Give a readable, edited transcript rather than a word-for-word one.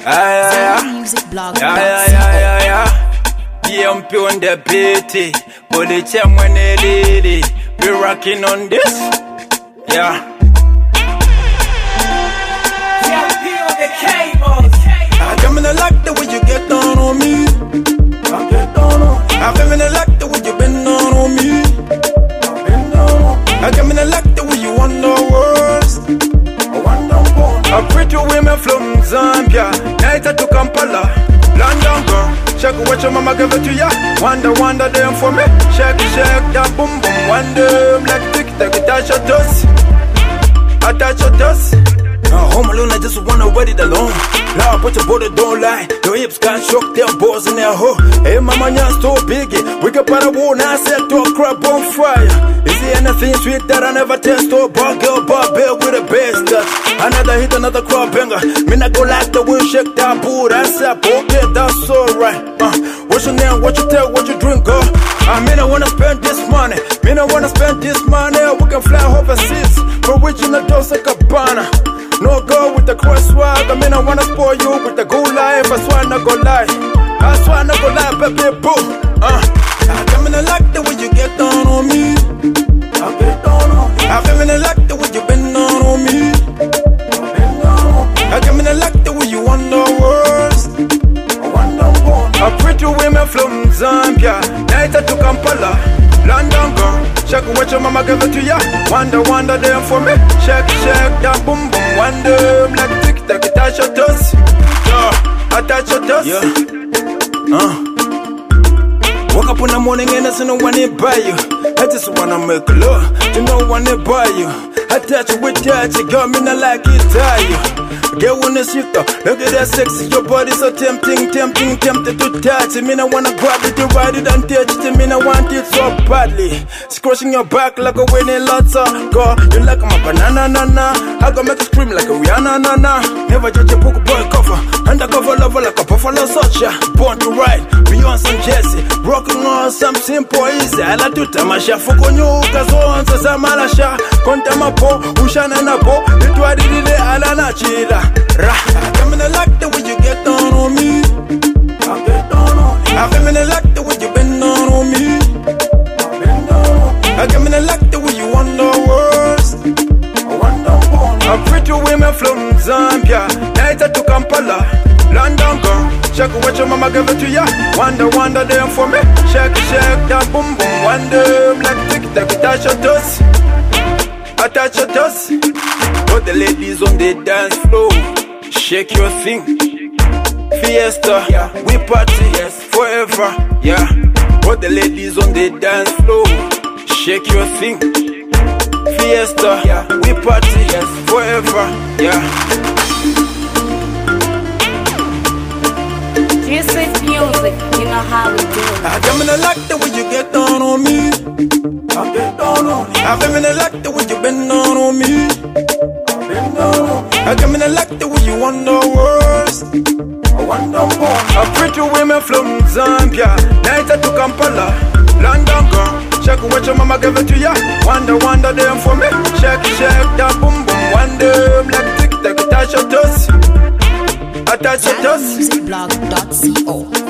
DMP on the beat, Politia Manelidi, we rocking on this, yeah. I come in the like the way you get down on me. I get down on. I come in the like the way you bend down on me. I bend down. I come in the like the way you want the worst. I want the worst. A pretty women from Zambia, night to Kampala, London girl. Check what your mama give it to ya. Wonder them for me. Shake that boom boom. Wonder like tick tack, touch your toes. I touch your toes. Home alone, I just wanna wet it alone. Now put your body, don't lie. Your hips can't shock them balls in their hoe. Hey, mama, you're so big. We can put a wall, now set to a crab on fire. Is there anything sweet that I never taste? Oh, bar girl, bar bear with a best touch. Another hit, another crab banger. Me not go like the way shake that boot. I said, okay, that's alright. What's your name? What you tell? What you drink, girl? I mean, I wanna spend this money. Me not wanna spend this money. We can fly overseas. For original dose of Cabana. No go with the cross swag. I mean, I wanna spoil you with the good life. I swear I not go lie. I swear I not go lie, baby, boo. I come in the like the way you get down on me. I get down on me. I come in the like the way you bend down on me. I bend down. I come in the like the way you want the worst. I want the worst. A pretty women from Zambia, night to Kampala, London girl. Check what your mama give it to ya. Wonder them for me. Shake that boom boom. Wonder like tick tack, touch your toes. I touch your toes. Woke up in the morning and I see no one by you. I just wanna make love to no one by you. I touch you with touch, you got me not like it tie you. Get one is you though. Look at that sexy, your body so tempting, tempted to touch it. Me I wanna grab it, to ride it and touch it. Me I want it so badly. It's crushing your back like a winning lotto. Girl, you like my banana, na. I gonna make it scream like a Rihanna, na. Never judge a book boy cover. Undercover lover like a buffalo soldier. Born to ride, Beyonce and Jesse. Rocking on some simple easy. I like to tamasha. Fukonyuka zonza za malasha. Konta mapo, ushana na po. Itwa didide ala na chila. I come in the like the way you get down on me. I get down on me. I come in the like the way you bend down on me. I bend down. I come in the like the way you want the worst. I want the worst. A pretty women from Zambia, night to Kampala, London girl. Check what your mama give it to ya. Wonder them for me. Shake that boom boom. Wonder like tick tack, touch your toes. I touch your toes. Put the ladies on the dance floor. Shake your thing. Fiesta, yeah. We party, yes, forever, yeah. Put the ladies on the dance floor. Shake your thing. Fiesta, yeah. We party, yes, forever, yeah. This is music, you know how we do it. I come in the like the way you get down on me. I get down on me. I come in the like the way you bend down on me. I bend down. I come in the like the way you want the worst. I want the worst. A pretty women from Zambia, night to Kampala, London girl. Check what your mama give it to ya. Wonder them for me. Shake that boom boom. Wonder like tick tack, touch your toes. I touch your toes. Musicblog.co